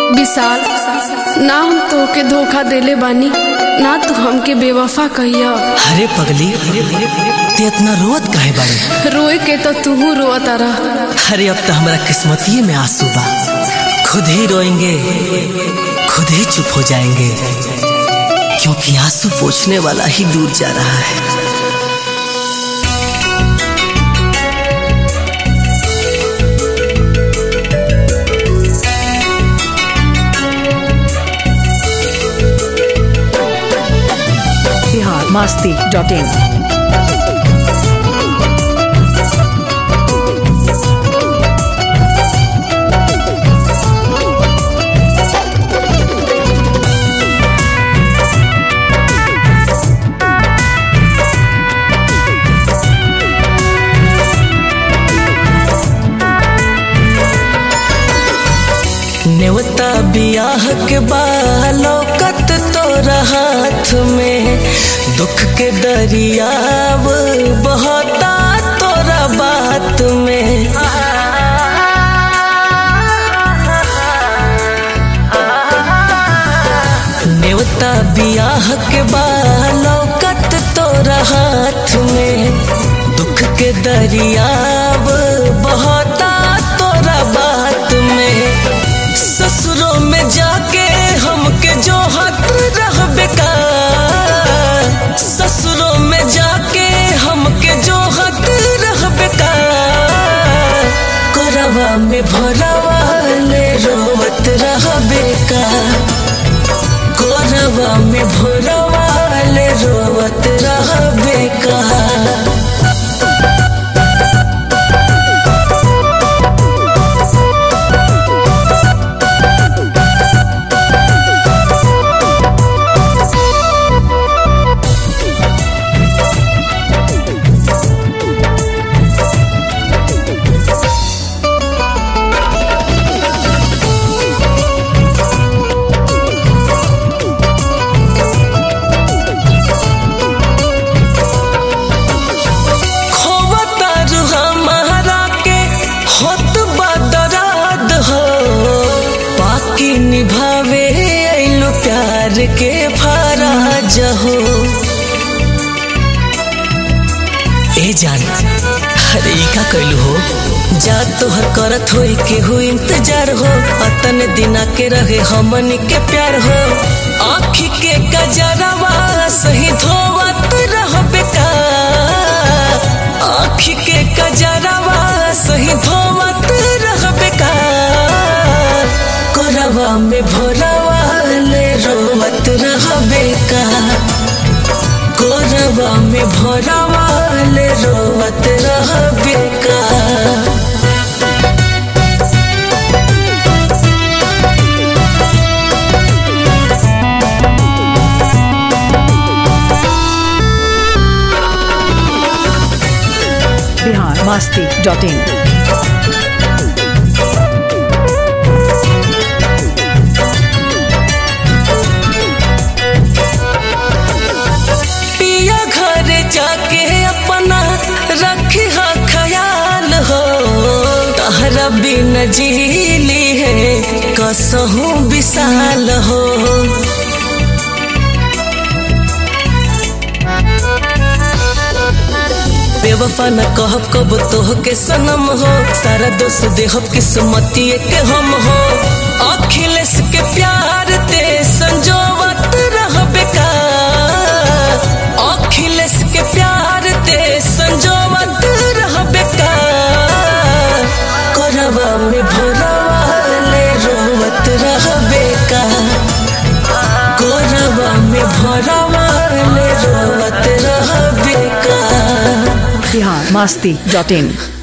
विशाल, ना हम तोके धोखा देले बानी, ना तू हमके बेवफा कहिया। अरे पगली, ते इतना रोत काहे बाड़ी? रोए के तो तू रोता रहा। अरे अब तो हमारा किस्मती में आंसू बा, खुद ही रोएंगे, खुद ही चुप हो जाएंगे, क्योंकि आंसू पोंछने वाला ही दूर जा रहा है। masti.in नेवता बियाह के बालौकत तोरा हाथ में, दुख के दरियाव बहता तोरा बात में। नेवता बियाह के बालौकत तोरा हाथ में, दुख के दरियाव बहता तोरा बात में। ससुरों में जाके हमके जो हक रह बेकार, ससुरों में जाके हमके जो हक रह बेकार, कोरवा में भरवा ले रोवत रह बेकार, कोरवा में भरवा ले रोवत रह बेकार। निभावे आइलो प्यार के फराज हो। ए जान, अरे का कैलू हो, जा तोहर करत होई के हो इंतजार हो, अतने दिना के रहे हमनी के प्यार हो। आँखी के कजरवा सही धोवत रह बेकार, आँखी के कजरवा सही धोवत रह बेकार, कोरवा में भरवा ले रोवत रह बेकार, कोरवा में भरवा ले रोवत रह बेकार। masti.in जाके अपना रखी हा ख्याल हो, तहरा बिन जीली है कसहूं विशाल हो। बेवफा न कहब कब तोह के सनम हो, सारा दोस्त देहब किस्मती के हम हो। अखिलेश के प्यार ते संजोवत रह बेकार, अखिलेश के प्यार ते संजोवत रह बेकार, कोरवा में भरवा ले रोवत रह बेकार, कोरवा में भरवा ले रोवत रह बेकार। masti.in